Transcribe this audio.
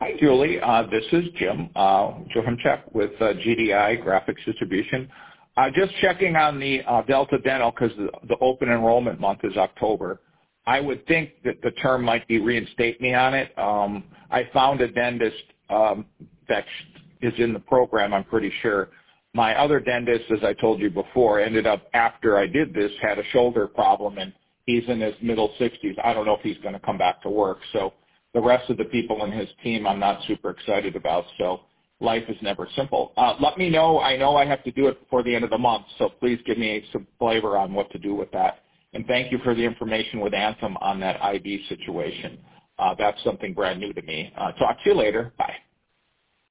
Hi, Julie. This is Jim Johemchuk with GDI Graphics Distribution. Just checking on the Delta Dental because the open enrollment month is October. I would think that the term might be reinstate me on it. I found a dentist that is in the program, I'm pretty sure. My other dentist, as I told you before, ended up after I did this, had a shoulder problem, and he's in his middle 60s. I don't know if he's going to come back to work. So the rest of the people in his team I'm not super excited about. So life is never simple. Let me know. I know I have to do it before the end of the month, so please give me some flavor on what to do with that. And thank you for the information with Anthem on that ID situation. That's something brand new to me. Talk to you later. Bye.